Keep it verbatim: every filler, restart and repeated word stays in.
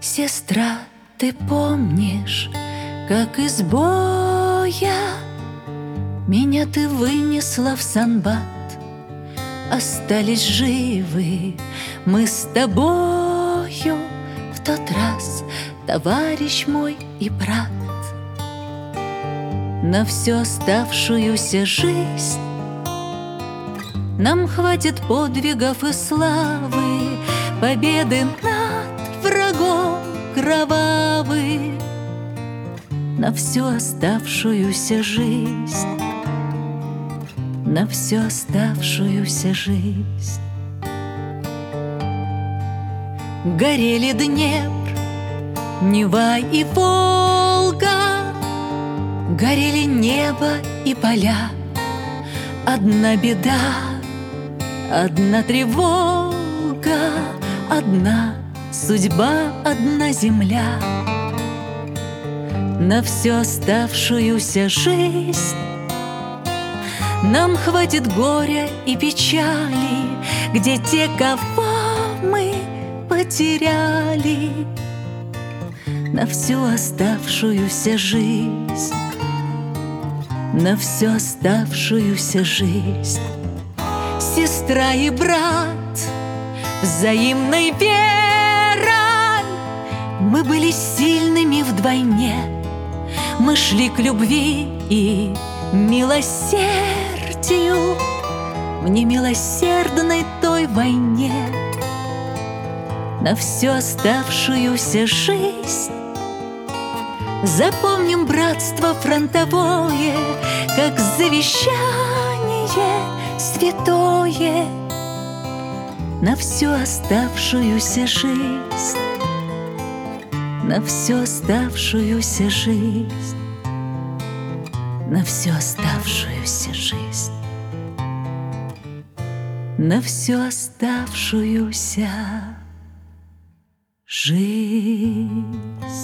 Сестра, ты помнишь, как из боя меня ты вынесла в Санбат? Остались живы мы с тобою в тот раз, товарищ мой и брат. На всю оставшуюся жизнь нам хватит подвигов и славы, победы над врагом кровавы. На всю оставшуюся жизнь, на всю оставшуюся жизнь. Горели Днепр, Нева и Волга, горели небо и поля. Одна беда, одна тревога, одна судьба, одна земля. На всю оставшуюся жизнь нам хватит горя и печали, где те, кого мы потеряли. На всю оставшуюся жизнь, на всю оставшуюся жизнь. Сестра и брат, взаимной верой, мы были сильными вдвойне. Мы шли к любви и милосердию в немилосердной той войне. На всю оставшуюся жизнь запомним братство фронтовое, как завещание святое. На всю оставшуюся жизнь, на всю оставшуюся жизнь, на всю оставшуюся жизнь, на всю оставшуюся жизнь.